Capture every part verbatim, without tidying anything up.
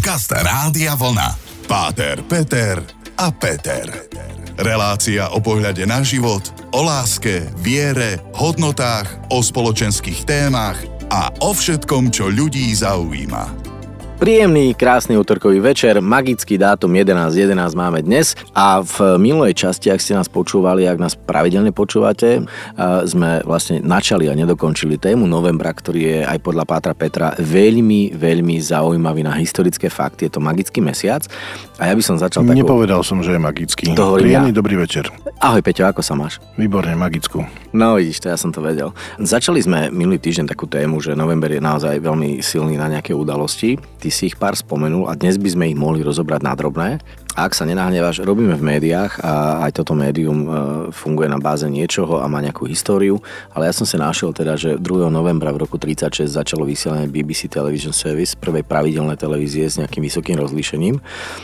Podcast Rádia Vlna. Páter, Peter a Peter. Relácia o pohľade na život, o láske, viere, hodnotách, o spoločenských témach a o všetkom, čo ľudí zaujíma. Príjemný, krásny útorkový večer, magický dátum jedenásť jedenásť máme dnes a v minulej časti, ak ste nás počúvali, ak nás pravidelne počúvate, sme vlastne načali a nedokončili tému novembra, ktorý je aj podľa Pátra Petra veľmi, veľmi zaujímavý na historické fakty. Je to magický mesiac a ja by som začal takou... Nepovedal som, že je magický. Príjemný, ja. Dobrý večer. Ahoj Peťo, ako sa máš? Výborne, magickú. No vidíš, to ja som to vedel. Začali sme minulý týždeň takú tému, že november je naozaj veľmi silný na nejaké udalosti. Ty si ich pár spomenul a dnes by sme ich mohli rozobrať na drobné. A ak sa nenahneváš, robíme v médiách a aj toto médium funguje na báze niečoho a má nejakú históriu, ale ja som sa našiel teda, že druhého novembra v roku tridsaťšesť začalo vysielanie bé bé cé Television Service, prvej pravidelnej televízie s nejakým vysokým rozlíšením.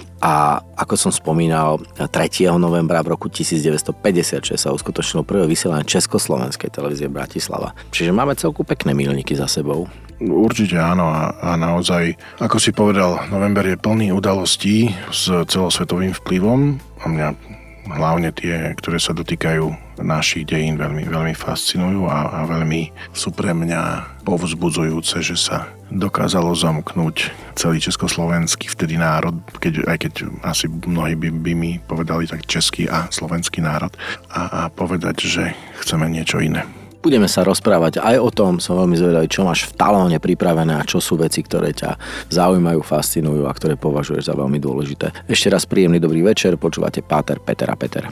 A ako som spomínal, tretieho novembra v roku devätnásťstopäťdesiatšesť sa uskutočnilo prvé vysielanie Československej televízie Bratislava. Čiže máme celku pekné milníky za sebou. Určite áno a, a naozaj, ako si povedal, november je plný udalostí s celosvetovým vplyvom a mňa hlavne tie, ktoré sa dotýkajú našich dejín, veľmi, veľmi fascinujú a, a veľmi sú pre mňa povzbudzujúce, že sa dokázalo zamknúť celý československý vtedy národ, keď, aj keď asi mnohí by, by mi povedali tak český a slovenský národ a, a povedať, že chceme niečo iné. Budeme sa rozprávať aj o tom, som veľmi zvedavý, čo máš v talóne pripravené a čo sú veci, ktoré ťa zaujímajú, fascinujú a ktoré považuješ za veľmi dôležité. Ešte raz príjemný dobrý večer, počúvate Páter, Peter a Peter.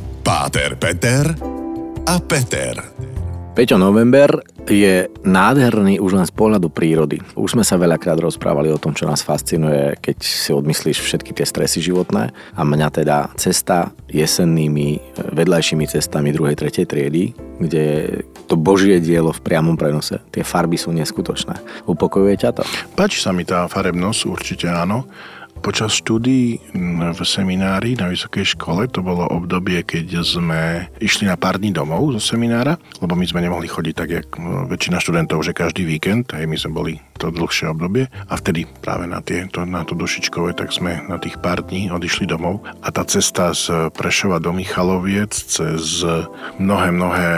Páter, Peter a Peter. Peťo, november je nádherný už len z pohľadu prírody. Už sme sa veľakrát rozprávali o tom, čo nás fascinuje, keď si odmyslíš všetky tie stresy životné. A mňa teda cesta jesennými vedľajšími cestami druhej tretej triedy, kde je to božie dielo v priamom prenose. Tie farby sú neskutočné. Upokojuje ťa to? Páči sa mi tá farebnosť, určite áno. Počas štúdií v seminári na vysokej škole to bolo obdobie, keď sme išli na pár dní domov zo seminára, lebo my sme nemohli chodiť tak, jak väčšina študentov, že každý víkend, aj my sme boli to dlhšie obdobie a vtedy práve na, tie, to, na to Dušičkové, tak sme na tých pár dní odišli domov a tá cesta z Prešova do Michaloviec cez mnohé, mnohé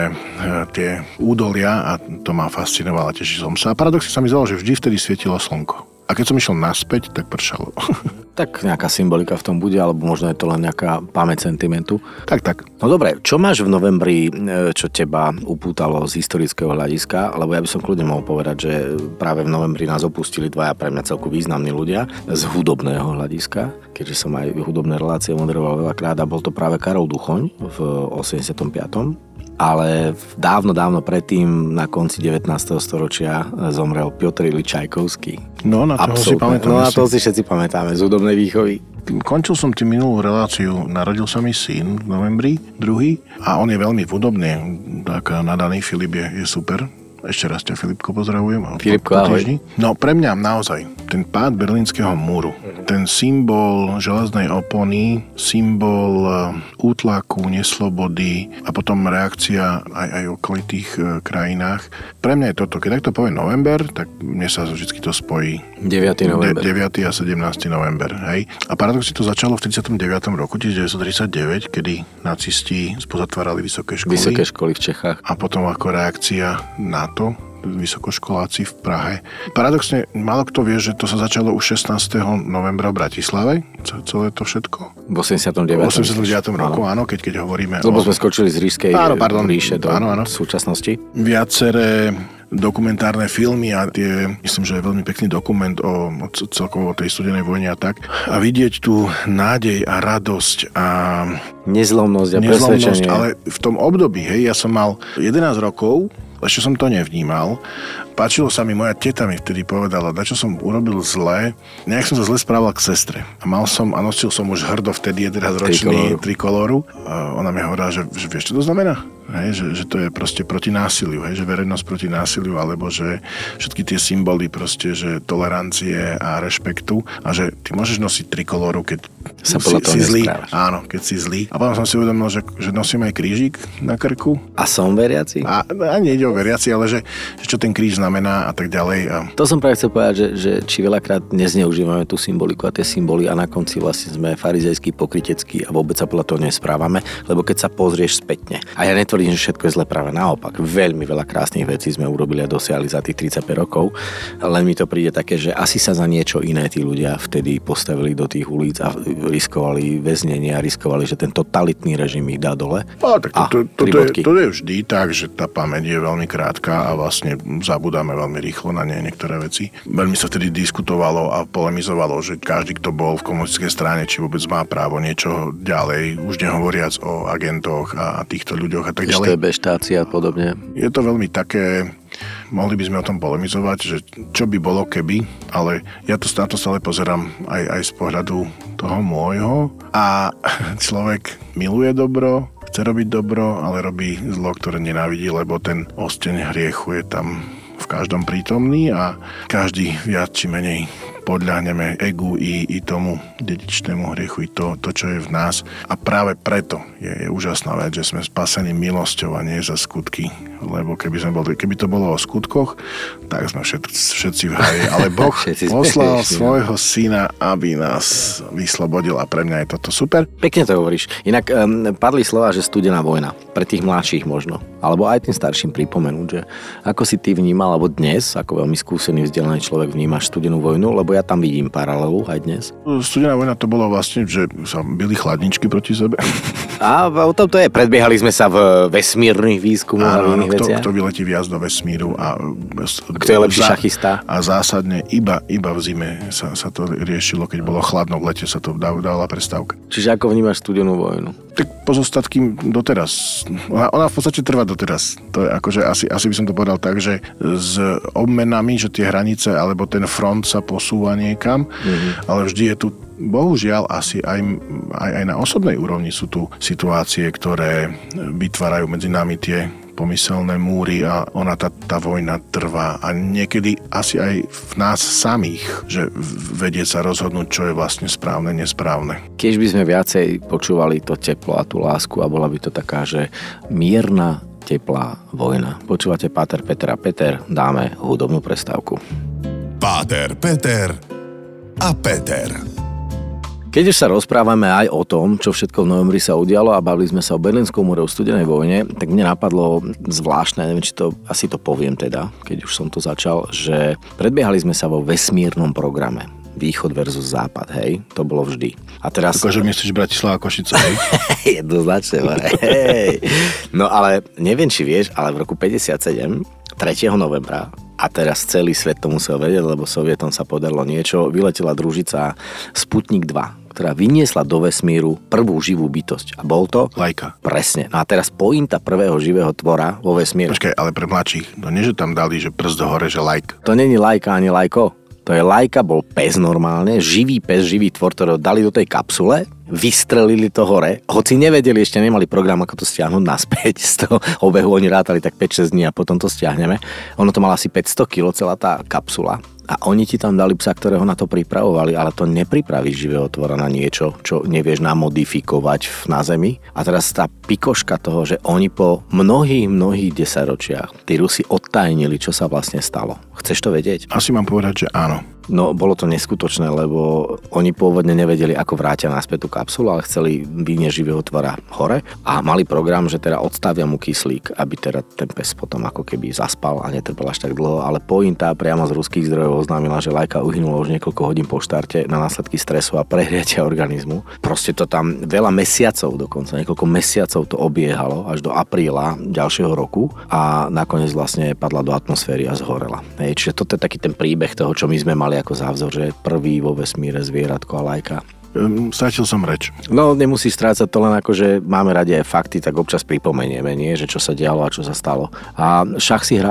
tie údolia a to ma fascinovalo, tešil som sa a paradoxne sa mi zdalo, že vždy vtedy svietilo slnko. A keď som išiel naspäť, tak pršalo. Tak nejaká symbolika v tom bude, alebo možno je to len nejaká pamäť sentimentu. Tak, tak. No dobre, čo máš v novembri, čo teba upútalo z historického hľadiska? Lebo ja by som kľudne mohol povedať, že práve v novembri nás opustili dvaja pre mňa celku významní ľudia z hudobného hľadiska, keďže som aj hudobné relácie moderoval veľakrát a bol to práve Karol Duchoň v osemdesiatom piatom Ale dávno, dávno predtým, na konci devätnásteho storočia, zomrel Piotr Ilyich Čajkovský. No, na toho si pamätáme. No, na toho si všetci pamätáme, z hudobnej výchovy. Končil som tým minulú reláciu, narodil sa mi syn v novembri, druhý, a on je veľmi hudobný, tak nadaný Filip je, je super. Ešte raz ťa, Filipko, pozdravujem. Filipko, ahoj. No, pre mňa naozaj, ten pád Berlínskeho múru, ten symbol železnej opony, symbol útlaku, neslobody a potom reakcia aj, aj v okolitých e, krajinách. Pre mňa je toto, keď takto povie november, tak mne sa vždy to spojí. deviateho november. De, deviateho a sedemnásteho november, hej. A paradoxne to začalo v tridsiatom deviatom roku devätnásťtridsaťdeväť, kedy nacisti spozatvárali vysoké školy. Vysoké školy v Čechách. A potom ako reakcia na to, vysokoškoláci v Prahe. Paradoxne, málo kto vie, že to sa začalo už šestnásteho novembra v Bratislave, celé to všetko. V osemdesiatom deviatom. V osemdesiatom deviatom roku, áno, keď, keď hovoríme Lebo o... sme skočili z ríšskej áno, pardon, ríše do áno, áno. súčasnosti. Viaceré dokumentárne filmy a tie, myslím, že je veľmi pekný dokument o, o celkovo tej studenej vojne a tak. A vidieť tú nádej a radosť a nezlomnosť a nezlomnosť, presvedčenie. ale v tom období, hej, ja som mal jedenásť rokov, ešte som to nevnímal. Páčilo sa mi, moja teta mi vtedy povedala, dačo som urobil zle, nejak som sa zle správal k sestre. A mal som, a nosil som už hrdo vtedy jedenásťročný trikoloru. A ona mi hovorila, že, že vieš, čo to znamená? hej, že, že to je proste proti násiliu, hej, že verejnosť proti násiliu, alebo že všetky tie symboly proste, že tolerancie a rešpektu a že ty môžeš nosiť trikoloru, keď sa si, si zlý. Áno, keď si zlý. A potom som si uvedomil, že, že nosím aj krížik na krku. A som veriaci? A, a nie ide o veriaci, ale že, že čo ten kríž znamená a tak ďalej. A... To som práve chcel povedať, že, že či veľakrát nezneužívame tú symboliku a tie symboly a na konci vlastne sme farizejskí, pokryteckí a vôbec sa podľa toho nesprávame, lebo keď sa pozrieš spätne. A ja netvrdím, že všetko je zle, práve naopak. Veľmi veľa krásnych vecí sme urobili a dosiahli za tých tridsaťpäť rokov. Len mi to príde také, že asi sa za niečo iné tí ľudia vtedy postavili do tých ulic a riskovali väznenie a riskovali, že ten totalitný režim ich dá dole. A, tak to, to, to, to, je, to je vždy tak, že tá pamäť je veľmi krátka a vlastne zabudáme veľmi rýchlo na nie niektoré veci. Veľmi sa vtedy diskutovalo a polemizovalo, že každý, kto bol v komunistickej strane, či vôbec má právo niečo ďalej, už nehovoriac o agentoch a týchto ľuďoch a tak ďalej. Ešte beštácia a podobne. Je to veľmi také... Mohli by sme o tom polemizovať, že čo by bolo keby, ale ja to na to stále pozerám aj, aj z pohľadu toho môjho a človek miluje dobro, chce robiť dobro, ale robí zlo, ktoré nenávidí, lebo ten osteň hriechu je tam v každom prítomný a každý viac či menej podľahneme egu i, i tomu dedičnému hriechu, i to, to, čo je v nás. A práve preto je, je úžasná vec, že sme spasení milosťou a nie za skutky. Lebo keby, sme boli, keby to bolo o skutkoch, tak sme všet, všetci v haji. Ale Boh poslal svojho syna, aby nás vyslobodil a pre mňa je toto super. Pekne to hovoríš. Inak um, padli slova, že studená vojna. Pre tých mladších možno. Alebo aj tým starším pripomenúť, že ako si ty vnímal, alebo dnes, ako veľmi skúsený, vzdelaný človek vnímaš studenú vojnu, lebo ja tam vidím paralelu aj dnes. Studená vojna to bolo vlastne, že sa byli chladničky proti sebe. A o tom to je. Predbiehali sme sa v vesmírnych výskumoch a iných kto, veciach. Kto vyletí viac do vesmíru a... Kto je lepší šachista. A zásadne iba, iba v zime sa, sa to riešilo, keď bolo chladno, v lete sa to dávala prestávka. Čiže ako vnímaš studenú vojnu? Tak pozostatky doteraz. Ona, ona v podstate trvá doteraz. To je akože asi, asi by som to povedal tak, že s obmenami, že tie hranice alebo ten front sa posúva niekam, mm-hmm. ale vždy je tu bohužiaľ asi aj, aj, aj na osobnej úrovni sú tu situácie, ktoré vytvárajú medzi nami tie pomyselné múry a ona tá, tá vojna trvá a niekedy asi aj v nás samých, že vedieť sa rozhodnúť, čo je vlastne správne, nesprávne. Keď by sme viacej počúvali to teplo a tú lásku a bola by to taká, že mierna, teplá vojna. Počúvate Páter, Peter a Peter, dáme hudobnú prestávku. Páter, Peter a Peter. Keď už sa rozprávame aj o tom, čo všetko v novembri sa udialo a bavili sme sa o Berlínskom múre, o studenej vojne, tak mne napadlo zvláštne, neviem, či to, asi to poviem teda, keď už som to začal, že predbiehali sme sa vo vesmírnom programe. Východ versus západ, hej, to bolo vždy. A teraz... Takže myslíš Bratislava Košice, hej? Jednoznačne, hej. No ale neviem, či vieš, ale v roku päťdesiatsedem, tretieho novembra, a teraz celý svet to musel vedieť, lebo Sovietom sa podarilo niečo, vyletela družica Sputnik dva, ktorá vyniesla do vesmíru prvú živú bytosť. A bol to? Lajka. Presne. No a teraz pointa prvého živého tvora vo vesmíru. Počkaj, ale pre mladších, no nie, že tam dali, že prst hore, že lajk. To není lajka ani lajko. To je lajka, bol pes normálne, živý pes, živý tvor, ktorého dali do tej kapsule, vystrelili to hore, hoci nevedeli, ešte nemali program, ako to stiahnuť naspäť z toho obehu, oni rátali tak päť šesť dní a potom to stiahneme. Ono to malo asi päťsto kilogramov celá tá kapsula. A oni ti tam dali psa, ktorého na to pripravovali, ale to nepripravíš živého tvora na niečo, čo nevieš namodifikovať na Zemi. A teraz tá pikoška toho, že oni po mnohých, mnohých desaťročiach, tí Rusi odtajnili, čo sa vlastne stalo. Chceš to vedieť? Asi mám povedať, že áno. No, bolo to neskutočné, lebo oni pôvodne nevedeli, ako vrátia naspäť tú kapsulu, ale chceli vyniesť živého tvora hore a mali program, že teda odstavia mu kyslík, aby teda ten pes potom ako keby zaspal a netrpel až tak dlho, ale pointa priamo z ruských zdrojov oznámila, že Lajka uhynula už niekoľko hodín po štarte na následky stresu a prehriatia organizmu. Proste to tam veľa mesiacov dokonca, niekoľko mesiacov to obiehalo až do apríla ďalšieho roku a nakoniec vlastne padla do atmosféry a zhorela. Hej, čiže toto je taký ten príbeh toho, čo my sme mali ako závzor, že prvý vo vesmíre zvieratko a Lajka. Um, strátil som reč. No, nemusíš strácať to len ako, že máme radi aj fakty, tak občas pripomenieme, nie? Že čo sa dialo a čo sa stalo. A šach si hrával?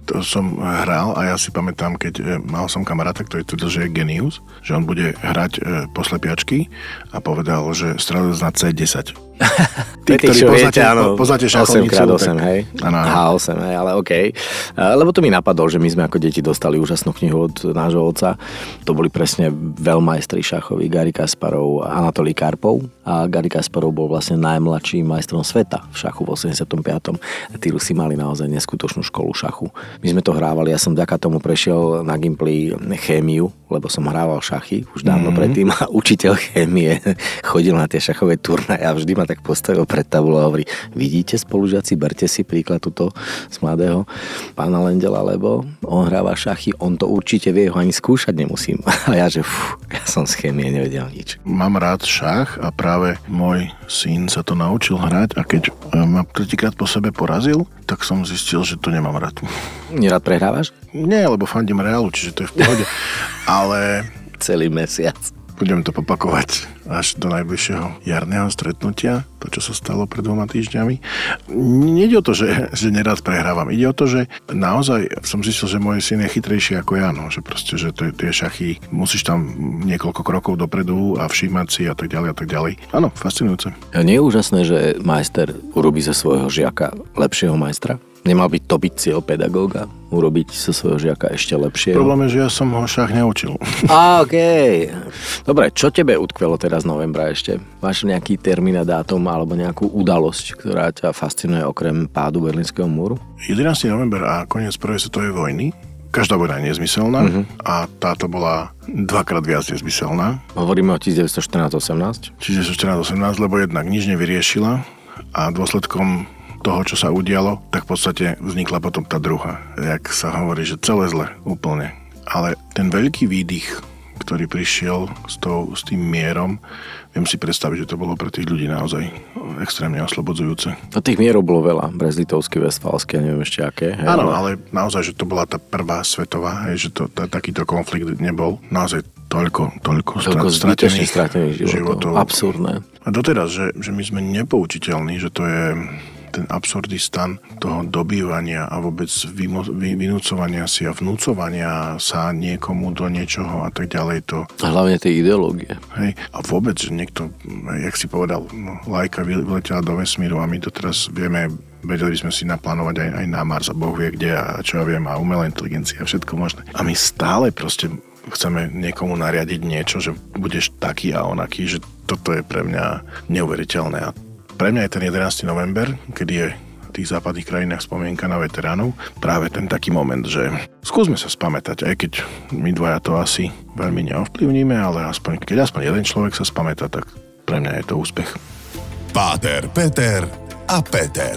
to som hral a ja si pamätám, keď mal som kamaráta, ktorý tvrdil, že je genius, že on bude hrať po slepiačky a povedal, že strelec na cé desať. Tí, ktorí poznáte, áno, poznáte šachovnicu. osem krát osem, tak... hej. Áno, áno. há osem, hej, ale okej. Okay. Lebo to mi napadlo, že my sme ako deti dostali úžasnú knihu od nášho otca. To boli presne veľmajstri šachoví, Garry Kasparov a Anatolij Karpov. A Garry Kasparov bol vlastne najmladším majstrom sveta v šachu v osemdesiatom piatom. Tí Rusi mali naozaj neskutočnú školu šachu. My sme to hrávali, ja som vďaka tomu prešiel na Gimply chémiu, lebo som hrával šachy už dávno mm-hmm. predtým a učiteľ chémie chodil na tie šachové turnaje a vždy ma tak postavil pred tabulu a hovorí, vidíte spolužiaci, berte si príklad tuto z mladého pána Lendela, lebo on hráva šachy, on to určite vie, ho ani skúšať nemusím. A ja, že fú, ja som z chémie nevedel nič. Mám rád šach a práve môj syn sa to naučil hrať a keď ma tretíkrát po sebe porazil, tak som zistil, že to nemám rád. Nerád prehrávaš? Nie, lebo fandím Realu, čiže to je v pohode. Ale... Celý mesiac. Budem to opakovať až do najbližšieho jarného stretnutia, to, čo sa stalo pred dvoma týždňami. Nejde o to, že, že nerád prehrávam. Ide o to, že naozaj som zistil, že môj syn je chytrejší ako ja, no, že proste, že tie šachy musíš tam niekoľko krokov dopredu a všímať si a tak ďalej a tak ďalej. Áno, fascinujúce. Nie je úžasné, že majster urobí ze svojho žiaka lepšieho majstra? Nemal by to byť cieľ pedagóga? Urobiť zo svojho žiaka ešte lepšie? Problém je, že ja som ho šach neučil. Á, okej. Okay. Dobre, čo tebe utkvelo teraz novembra ešte? Máš nejaký termín a dátum alebo nejakú udalosť, ktorá ťa fascinuje okrem pádu Berlínskeho múru? jedenásteho november a koniec prvej svetovej vojny. Každá vojna je nezmyselná uh-huh. a táto bola dvakrát viac nezmyselná. Hovoríme o devätnásťstoštrnásť osemnásť? devätnásťstoštrnásť osemnásť, lebo jednak nič nevyriešila a dôsledkom toho, čo sa udialo, tak v podstate vznikla potom tá druhá. Jak sa hovorí, že celé zle, úplne. Ale ten veľký výdych, ktorý prišiel s, tou, s tým mierom, viem si predstaviť, že to bolo pre tých ľudí naozaj extrémne oslobodzujúce. A tých mierov bolo veľa. Brest-Litovský, Westfálsky a neviem ešte aké. Hej, Áno, ale... ale naozaj, že to bola tá prvá svetová, hej, že to, tá, takýto konflikt nebol. Naozaj toľko, toľko, toľko stratených, stratených životov. životov. Absurdné. A doteraz, že, že my sme nepoučiteľní, že to je ten absurdistan toho dobývania a vôbec vynúcovania si a vnúcovania sa niekomu do niečoho a tak ďalej. To... A hlavne tej ideológie. Hej. A vôbec, že niekto, jak si povedal, no, lajka vyletela do vesmíru a my doteraz vieme, vedeli by sme si naplánovať aj, aj na Mars a Boh vie kde a čo ja viem a umelá inteligencia a všetko možné. A my stále proste chceme niekomu nariadiť niečo, že budeš taký a onaký, že toto je pre mňa neuveriteľné. A pre mňa je ten jedenásteho november, kedy je v tých západných krajinách spomienka na veteránov, práve ten taký moment, že skúsme sa spamätať, aj keď my dvaja to asi veľmi neovplyvníme, ale aspoň, keď aspoň jeden človek sa spamätá, tak pre mňa je to úspech. Páter, Peter a Peter.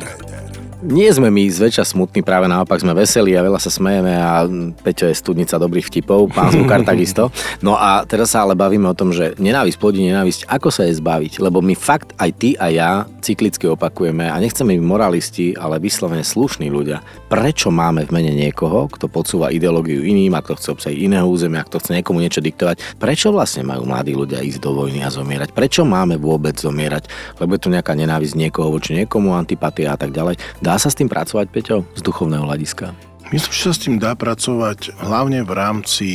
Nie sme my zväčša smutní, práve naopak sme veselí a veľa sa smejeme a Peťo je studnica dobrých vtipov, pán zvukár takisto. No a teraz sa ale bavíme o tom, že nenávisť plodí nenávisť, ako sa je zbaviť, lebo my fakt aj ty a ja cyklicky opakujeme a nechceme byť moralisti, ale vyslovene slušní ľudia. Prečo máme v mene niekoho, kto podsúva ideológiu iným a kto chce obsadiť iného územia, kto chce niekomu niečo diktovať? Prečo vlastne majú mladí ľudia ísť do vojny a zomierať? Prečo máme vôbec zomierať? Lebo je tu nejaká nenávisť niekoho voči niekomu, antipatia a tak ďalej. Dá sa s tým pracovať, Peťo, z duchovného hľadiska? Myslím, že sa s tým dá pracovať hlavne v rámci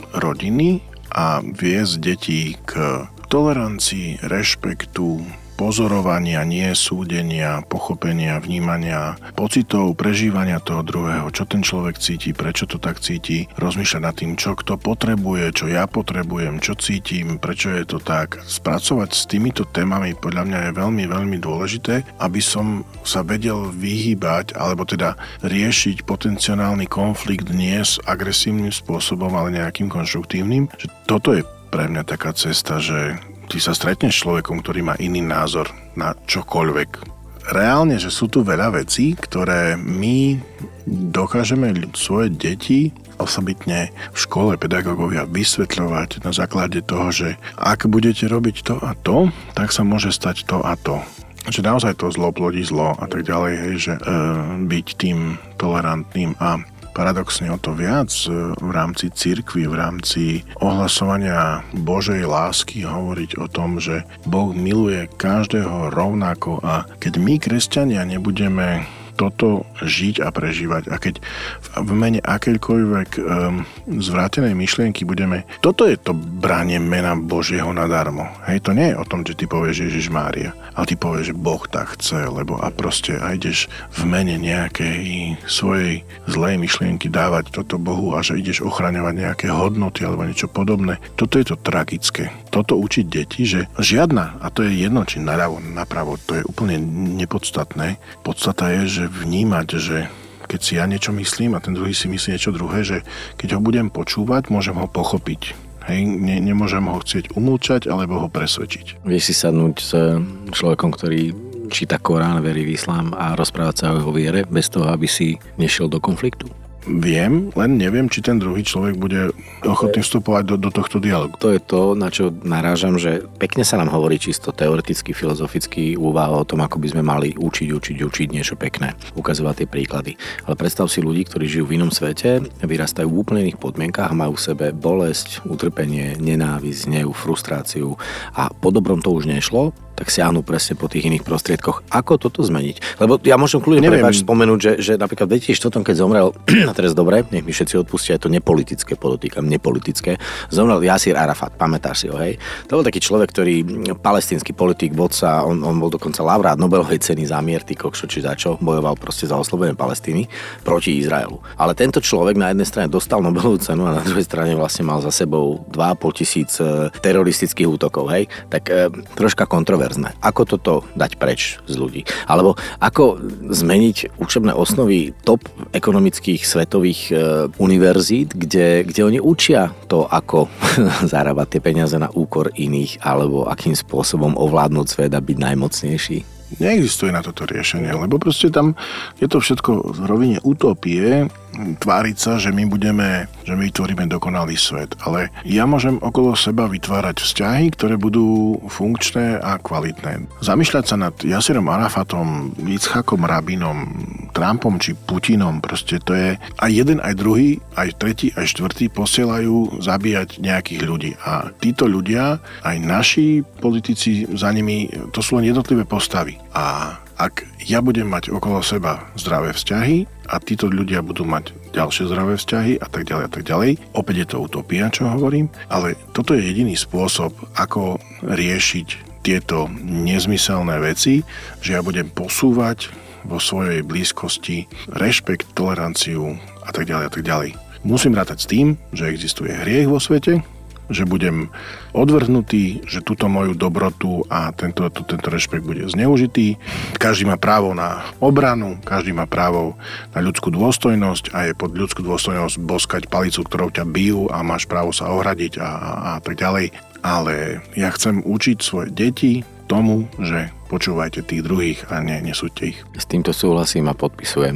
rodiny a viesť detí k tolerancii, rešpektu, pozorovania, nie súdenia, pochopenia, vnímania, pocitov, prežívania toho druhého, čo ten človek cíti, prečo to tak cíti, rozmýšľať nad tým, čo kto potrebuje, čo ja potrebujem, čo cítim, prečo je to tak. Spracovať s týmito témami podľa mňa je veľmi, veľmi dôležité, aby som sa vedel vyhýbať, alebo teda riešiť potenciálny konflikt nie s agresívnym spôsobom, ale nejakým konštruktívnym. Že toto je pre mňa taká cesta, že ty sa stretneš s človekom, ktorý má iný názor na čokoľvek. Reálne, že sú tu veľa vecí, ktoré my dokážeme svoje deti osobitne v škole pedagógovia vysvetľovať na základe toho, že ak budete robiť to a to, tak sa môže stať to a to. Že naozaj to zlo plodí zlo a tak ďalej, hej, že e, byť tým tolerantným a paradoxne o to viac v rámci cirkvi, v rámci ohlasovania Božej lásky hovoriť o tom, že Boh miluje každého rovnako a keď my, kresťania, nebudeme toto žiť a prežívať. A keď v mene akejkoľvek um, zvrátenej myšlienky budeme... Toto je to branie mena Božieho nadarmo. Hej, to nie je o tom, že ty povieš Ježiš Mária, ale ty povieš, že Boh tak chce, lebo a proste a ideš v mene nejakej svojej zlej myšlienky dávať toto Bohu a že ideš ochraňovať nejaké hodnoty alebo niečo podobné. Toto je to tragické. Toto učiť deti, že žiadna, a to je jedno, či naľavo, napravo, to je úplne nepodstatné. Podstata je, že vnímať, že keď si ja niečo myslím a ten druhý si myslí niečo druhé, že keď ho budem počúvať, môžem ho pochopiť. Hej, ne, nemôžem ho chcieť umlčať alebo ho presvedčiť. Vieš si sadnúť s človekom, ktorý číta Korán, verí v islám a rozprávať sa o jeho viere bez toho, aby si nešiel do konfliktu? Viem, len neviem, či ten druhý človek bude ochotný vstupovať do, do tohto dialogu. To je to, na čo narážam, že pekne sa nám hovorí čisto teoreticky, filozoficky úvaha o tom, ako by sme mali učiť, učiť, učiť niečo pekné, ukazovať tie príklady. Ale predstav si ľudí, ktorí žijú v inom svete, vyrastajú v úplne iných podmienkach, majú v sebe bolesť, utrpenie, nenávisť, hnev, frustráciu a po dobrom to už nešlo, tak siahnu presne po tých iných prostriedkoch. Ako toto zmeniť? Lebo ja môžem kľudne prepáč spomenúť, že, že napríklad v dvetisícštyri, keď zomrel, a teraz dobre, nech mi všetci odpustia, je to nepolitické, podotýkam, nepolitické, zomrel Jasir Arafat, pamätáš si ho, hej? To bol taký človek, ktorý, palestínsky politik, vodca, on, on bol dokonca laureát Nobelovej ceny za mier, ty kokšo, či za čo, bojoval proste za oslobodenie Palestíny proti Izraelu. Ale tento človek na jednej strane dostal Nobelovú cenu a na druhej strane vlastne mal za sebou dva a pol tisíc teroristických útokov, hej? Tak e, troška kontroverzné. Ako toto dať preč z ľudí? Alebo ako zmeniť učebné osnovy top ekonomických svetových e, univerzít, kde, kde oni učia to, ako zarábať tie peniaze na úkor iných, alebo akým spôsobom ovládnuť svet a byť najmocnejší? Neexistuje na toto riešenie, lebo proste tam je to všetko v rovine utopie, tváriť sa, že my budeme, že my vytvoríme dokonalý svet. Ale ja môžem okolo seba vytvárať vzťahy, ktoré budú funkčné a kvalitné. Zamýšľať sa nad Jasirom Arafatom, Yitzhakom Rabinom, Trumpom či Putinom, proste to je aj jeden, aj druhý, aj tretí, aj štvrtý posielajú zabíjať nejakých ľudí. A títo ľudia, aj naši politici za nimi, to sú len jednotlivé postavy. A ak ja budem mať okolo seba zdravé vzťahy a títo ľudia budú mať ďalšie zdravé vzťahy a tak ďalej a tak ďalej, opäť je to utopia, čo hovorím, ale toto je jediný spôsob, ako riešiť tieto nezmyselné veci, že ja budem posúvať vo svojej blízkosti rešpekt, toleranciu a tak ďalej a tak ďalej. Musím rátať s tým, že existuje hriech vo svete, že budem odvrhnutý, že túto moju dobrotu a tento, tento rešpekt bude zneužitý. Každý má právo na obranu, každý má právo na ľudskú dôstojnosť a je pod ľudskú dôstojnosť boskať palicu, ktorou ťa bijú a máš právo sa ohradiť a, a, a tak ďalej. Ale ja chcem učiť svoje deti tomu, že počúvajte tých druhých a ne, nesúďte ich. S týmto súhlasím a podpisujem.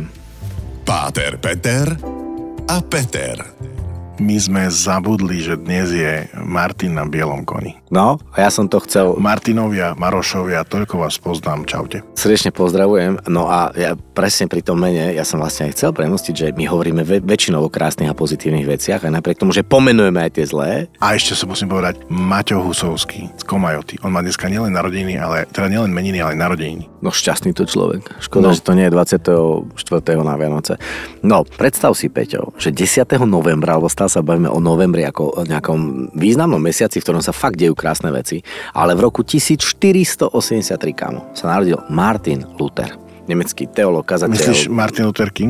Páter Peter a Peter. My sme zabudli, že dnes je Martin na bielom koni. No, a ja som to chcel... Martinovia, Marošovia, toľko vás poznám, čaute. Srdečne pozdravujem, no a ja presne pri tom mene, ja som vlastne aj chcel premostiť, že my hovoríme ve- väčšinou o krásnych a pozitívnych veciach, aj napriek tomu, že pomenujeme aj tie zlé. A ešte sa musím povedať, Maťo Husovský z Komajoty. On má dneska nielen narodeniny, ale teda nielen meniny, ale narodeniny. No šťastný to človek. Škoda, no. Že to nie je dvadsiateho štvrtého na Vianoce. No, predstav si, Peťo, že desiateho novembra, alebo stále sa bavíme o novembri ako o nejakom významnom mesiaci, v ktorom sa fakt dejú krásne veci, ale v roku tisícštyristoosemdesiattri, kámo, sa narodil Martin Luther, nemecký teológ, kazateľ. Myslíš Martin Luther King?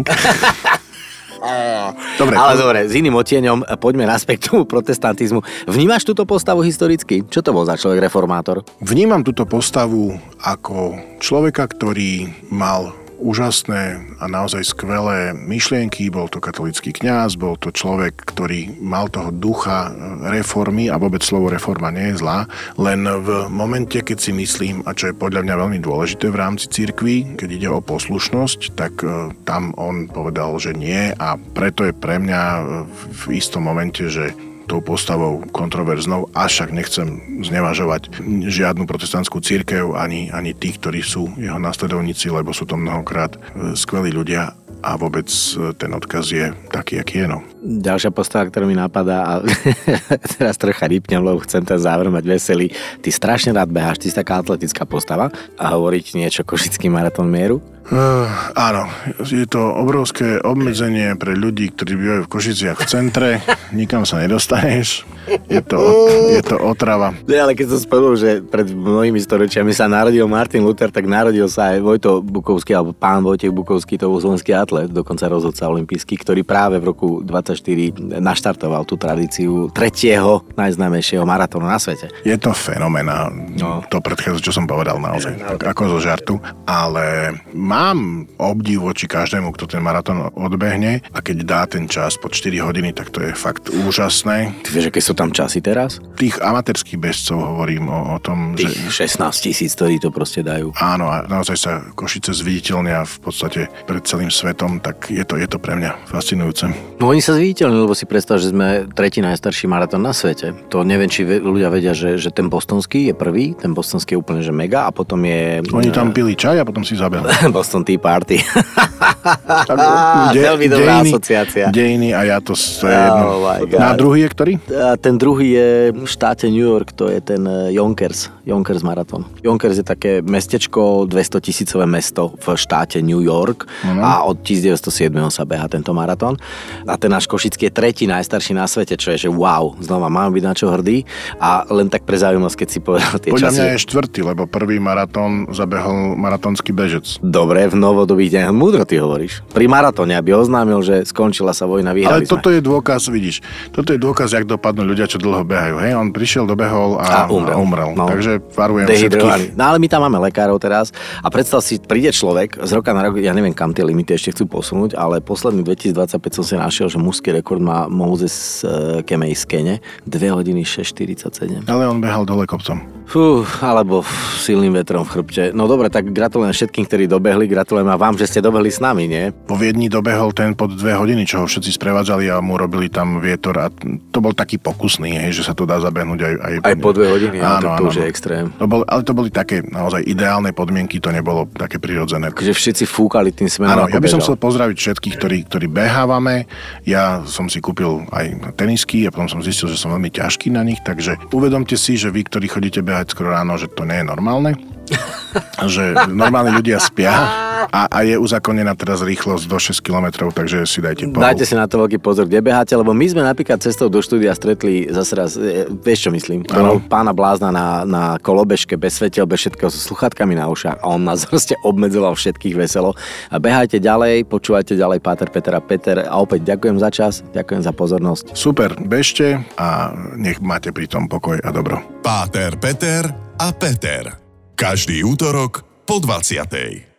Dobre. Ale dobre, s iným odtieňom poďme naspäť k tomu protestantizmu. Vnímaš túto postavu historicky? Čo to bol za človek reformátor? Vnímam túto postavu ako človeka, ktorý mal úžasné a naozaj skvelé myšlienky, bol to katolícky kňaz, bol to človek, ktorý mal toho ducha reformy a vôbec slovo reforma nie je zlá, len v momente, keď si myslím, a čo je podľa mňa veľmi dôležité v rámci cirkvi, keď ide o poslušnosť, tak tam on povedal, že nie a preto je pre mňa v istom momente, že tou postavou kontroverznou, až však nechcem znevažovať žiadnu protestantskú cirkev, ani, ani tých, ktorí sú jeho nasledovníci, lebo sú to mnohokrát skvelí ľudia a vôbec ten odkaz je taký, aký je. No. Ďalšia postava, ktorá mi napadá, a teraz trocha rýpnem, lebo chcem ten záver mať veselý. Ty strašne rád beháš, ty si taká atletická postava a hovoriť niečo Košický maratón mieru? Uh, áno, je to obrovské obmedzenie pre ľudí, ktorí bývajú v Košiciach v centre. Nikam sa nedostaneš. Je to, je to otrava. Ja, ale keď som spomenul, že pred mnohými storočiami sa narodil Martin Luther, tak narodil sa aj Vojto Bukovský, alebo pán Vojtech Bukovský, to bol slovenský atlet, dokonca rozhodca olympijský, ktorý práve v roku dvadsaťštyri naštartoval tú tradíciu tretieho najznámejšieho maratónu na svete. Je to fenomena, no. To predchádza, čo som povedal naozaj, tak ako zo žartu, ale mám obdiv voči každému, kto ten maratón odbehne a keď dá ten čas pod štyri hodiny, tak to je fakt úžasné. Ty vieš, aké sú tam časy teraz? Tých amatérských bežcov hovorím o, o tom, Tých že... šestnásť tisíc, ktorí to proste dajú. Áno, a naozaj sa Košice zviditeľnia v podstate pred celým svetom, tak je to, je to pre mňa fascinujúce. No oni sa zviditeľnili, lebo si predstav, že sme tretí najstarší maratón na svete. To neviem, či ľudia vedia, že, že ten bostonský je prvý, ten bostonský je úplne že mega a potom je... Oni tam pili čaj a potom si zabehli. Boston Tea Party. De, Veľmi dobrá dejiny, asociácia. Dejiny a ja to, to je jedno. Oh Na druhý je ktorý? A ten druhý je v štáte New York, to je ten Yonkers, Yonkers maratón. Yonkers je také mestečko, dvestotisícové mesto v štáte New York uh-huh. a od devätnásťstosedem sa beha tento maratón. A ten náš Košický je tretí najstarší na svete, čo je, že wow, znova mám byť na čo hrdý. A len tak pre zaujímavosť, keď si povedal tie Podľa časy. Podľa mňa je štvrtý, lebo prvý maratón zabehol maratónsky bežec. Dobre, v novodobých dňach múdro ty hovoríš. Pri maratóne, aby oznámil, že skončila sa vojna, vyhrali Ale toto sme. je dôkaz, vidíš, toto je dôkaz, jak dopadnú ľudia, čo dlho behajú. Hej, on prišiel, dobehol a, a umrel. A umrel. No. Takže varujem všetkých. No ale my tam máme lekárov teraz a predstav si, príde človek z roka na rok, ja neviem, kam tie limity ešte chcú posunúť, ale posledný dvetisícdvadsaťpäť som si našiel, že mužský rekord má Moses Kemej z Kene, dve hodiny šesť štyridsaťsedem. Ale on behal dole kopcom. Fú, alebo silným vetrom v chrbte. No dobre, tak gratulujem všetkým, ktorí dobehli, gratulujem a vám, že ste dobehli s nami, nie? Po Viedni dobehol ten pod dve hodiny, čo ho všetci sprevádzali a mu robili tam vietor a to bol taký pokusný, hej, že sa to dá zabehnúť aj... Aj, aj po dve hodiny, áno, to, to áno, už je extrém. To bol, ale to boli také naozaj ideálne podmienky, to nebolo také prirodzené. Takže všetci fúkali tým smerom, áno, ja by som chcel pozdraviť všetkých, ktorí, ktorí behávame. Ja som si kúpil aj tenisky a potom som zistil, že som veľmi ťažký na nich, takže uvedomte si, že vy, ktorí chodíte behať skoro ráno, že to nie je normálne. Že normálni ľudia spia a, a je uzákonená teraz rýchlosť do šesť kilometrov, takže si dajte pohu. Dajte si na to veľký pozor, kde beháte, lebo my sme napríklad cestou do štúdia stretli zase raz, vieš čo myslím, pána blázna na, na kolobežke, bez svetiel, bez všetkého, so sluchátkami na ušách a on nás proste obmedzoval všetkých veselo. A behajte ďalej, počúvajte ďalej Páter, Peter a Peter a opäť ďakujem za čas, ďakujem za pozornosť. Super, bežte a nech máte pri tom pokoj a dobro. Páter, Peter a Peter. Každý útorok po dvadsiatej.